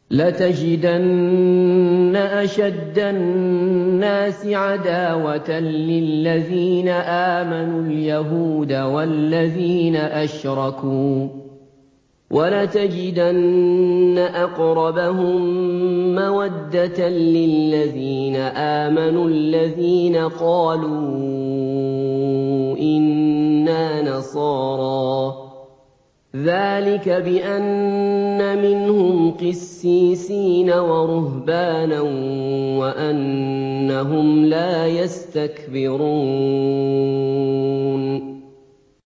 لَتَجِدَنَّ أَشَدَّ النَّاسِ عَدَاوَةً لِّلَّذِينَ آمَنُوا الْيَهُودَ وَالَّذِينَ أَشْرَكُوا ۖ وَلَتَجِدَنَّ أَقْرَبَهُم مَّوَدَّةً لِّلَّذِينَ آمَنُوا الَّذِينَ قَالُوا إِنَّا نَصَارَىٰ ۚ ذَٰلِكَ بِأَنَّ مِنْهُمْ قِسِّيسِينَ وَرُهْبَانًا وَأَنَّهُمْ لَا يَسْتَكْبِرُونَ